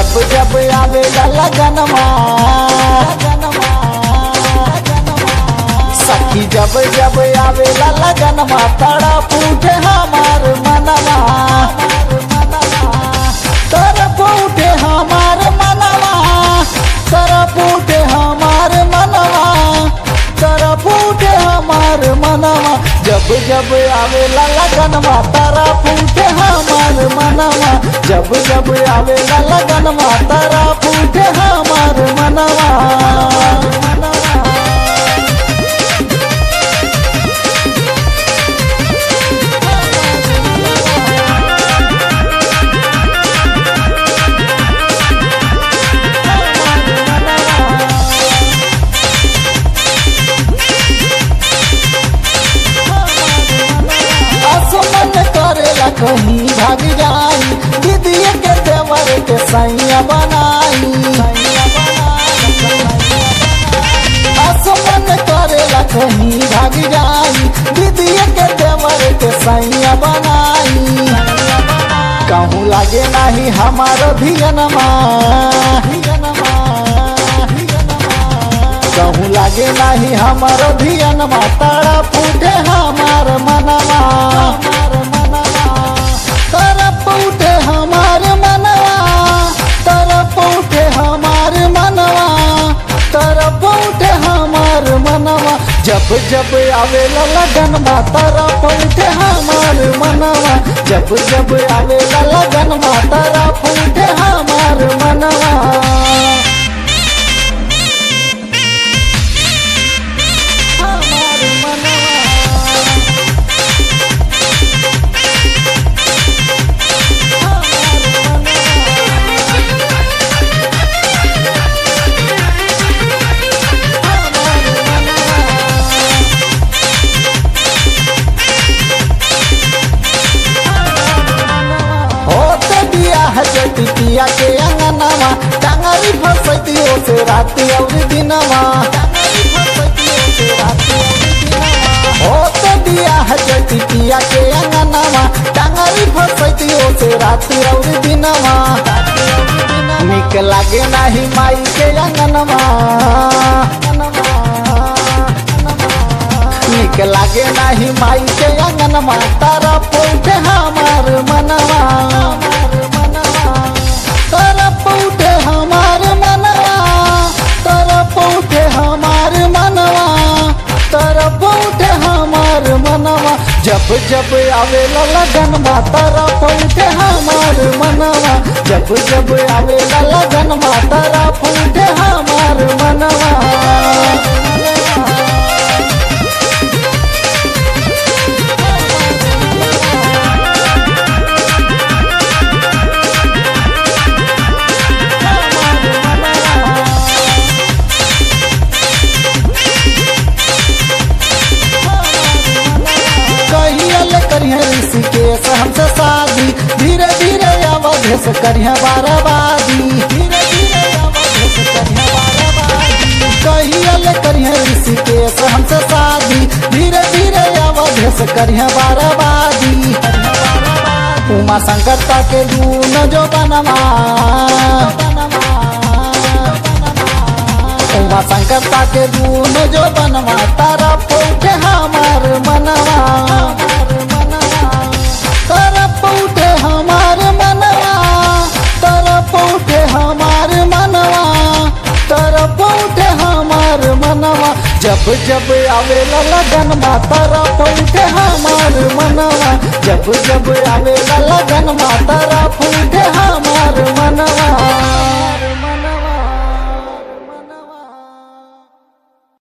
जब जब आवेला लगनमा सखी जब जब आवेला लगनमा तड़प उठे हमार मनवा तरफ उठे हमार मनवा तरफ उठे हमार मनवा तरफ उठे हमार मनवा जब जब आवेला लगनमा तरफ उठे हमार मनवा जब जब आवेला लगनमा तरफ उठे हमार मनवा कहीं भाग जाई दीदी के देवर के सैया बनाई आसमान करेला कहीं भाग जाई दीदी के देवर के सैया बनाई कहूँ लागे नहीं हमारो धियनमा कहूँ लागे नहीं हमारो धियनमा तड़प उठे हमार मनवा तरफ उठे हमार मनवा तरफ उठे हमार मनवा तरफ उठे हमार मनवा जब जब आवेला लगनमा तरफ उठे हमार मनवा जब जब आवेला लगनमा तरफ उठे हमार मनवा पिया के अंगनवा टांगरी फसती से रात और दिनवा होते दिया है जैती पिया के अंगनवा टांगरी फसती से रात और दिनवा निक लागे नहीं माई के अंगनवा निक लागे नहीं माई के अंगनवा तरफ उठे हमार मनवा तरफ उठे हमार मनवा तरफ उठे हमार मनवा तरफ उठे हमार मनवा जब जब आवेला लगनमा तरफ उठे हमार मनवा जब जब आवेला लगनमा तरफ उठे हमार मनवा ऋषिकेश हमसे शादी धीरे धीरे अवधेश करिया बाराबादी धीरे धीरे अवधेश करिया बाराबादी कहियल करिया ऋषिकेश हमसे शादी धीरे धीरे अवधेश करिया बाराबादी उमा शंकर के दून जो बनवा उमा शंकर के दून जो बनवा तरफ उठे हमार मनवा तरफ उठे हमार मनवा तरफ उठे हमार मनवा तरफ उठे हमार मनवा जब जब आवेला लगनमा तरफ उठे हमार मनवा जब जब आवेला लगनमा तरफ उठे हमार मनवा।